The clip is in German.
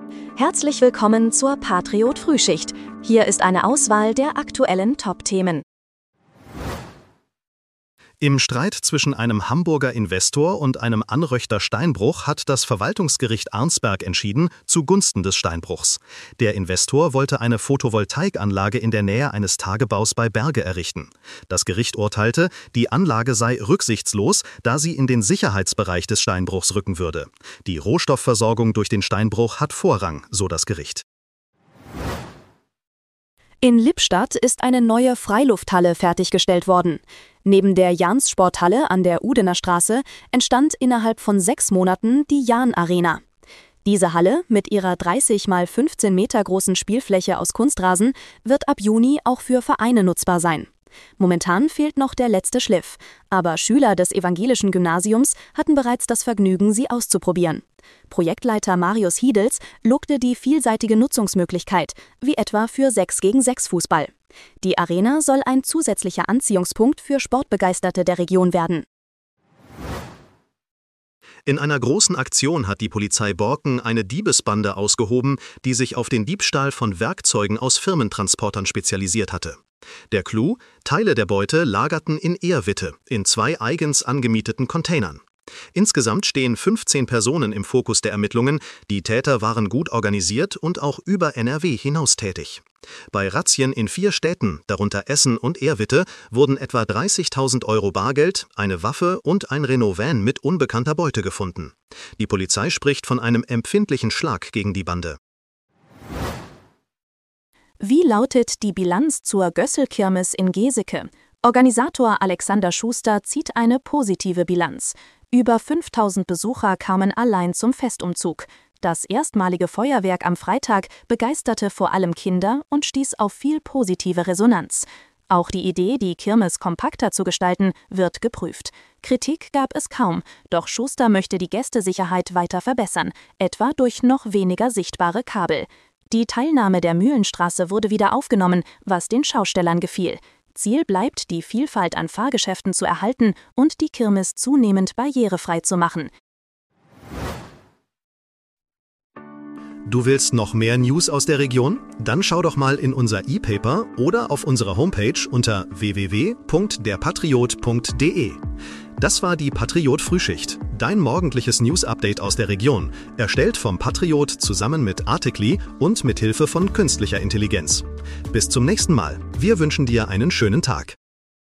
Herzlich willkommen zur Patriot Frühschicht. Hier ist eine Auswahl der aktuellen Top-Themen. Im Streit zwischen einem Hamburger Investor und einem Anröchter Steinbruch hat das Verwaltungsgericht Arnsberg entschieden zugunsten des Steinbruchs. Der Investor wollte eine Photovoltaikanlage in der Nähe eines Tagebaus bei Berge errichten. Das Gericht urteilte, die Anlage sei rücksichtslos, da sie in den Sicherheitsbereich des Steinbruchs rücken würde. Die Rohstoffversorgung durch den Steinbruch hat Vorrang, so das Gericht. In Lippstadt ist eine neue Freilufthalle fertiggestellt worden. Neben der Jahns-Sporthalle an der Udener Straße entstand innerhalb von 6 Monaten die Jahn-Arena. Diese Halle mit ihrer 30 x 15 Meter großen Spielfläche aus Kunstrasen wird ab Juni auch für Vereine nutzbar sein. Momentan fehlt noch der letzte Schliff, aber Schüler des evangelischen Gymnasiums hatten bereits das Vergnügen, sie auszuprobieren. Projektleiter Marius Hiedels lobte die vielseitige Nutzungsmöglichkeit, wie etwa für 6 gegen 6 Fußball. Die Arena soll ein zusätzlicher Anziehungspunkt für Sportbegeisterte der Region werden. In einer großen Aktion hat die Polizei Borken eine Diebesbande ausgehoben, die sich auf den Diebstahl von Werkzeugen aus Firmentransportern spezialisiert hatte. Der Clou: Teile der Beute lagerten in Ehrwitte in 2 eigens angemieteten Containern. Insgesamt stehen 15 Personen im Fokus der Ermittlungen. Die Täter waren gut organisiert und auch über NRW hinaus tätig. Bei Razzien in 4 Städten, darunter Essen und Ehrwitte, wurden etwa 30.000 Euro Bargeld, eine Waffe und ein Renault-Van mit unbekannter Beute gefunden. Die Polizei spricht von einem empfindlichen Schlag gegen die Bande. Wie lautet die Bilanz zur Gössel-Kirmes in Geseke? Organisator Alexander Schuster zieht eine positive Bilanz. Über 5.000 Besucher kamen allein zum Festumzug. Das erstmalige Feuerwerk am Freitag begeisterte vor allem Kinder und stieß auf viel positive Resonanz. Auch die Idee, die Kirmes kompakter zu gestalten, wird geprüft. Kritik gab es kaum, doch Schuster möchte die Gästesicherheit weiter verbessern, etwa durch noch weniger sichtbare Kabel. Die Teilnahme der Mühlenstraße wurde wieder aufgenommen, was den Schaustellern gefiel. Ziel bleibt, die Vielfalt an Fahrgeschäften zu erhalten und die Kirmes zunehmend barrierefrei zu machen. Du willst noch mehr News aus der Region? Dann schau doch mal in unser E-Paper oder auf unserer Homepage unter www.derpatriot.de. Das war die Patriot Frühschicht, dein morgendliches News-Update aus der Region, erstellt vom Patriot zusammen mit Artikli und mit Hilfe von künstlicher Intelligenz. Bis zum nächsten Mal. Wir wünschen dir einen schönen Tag.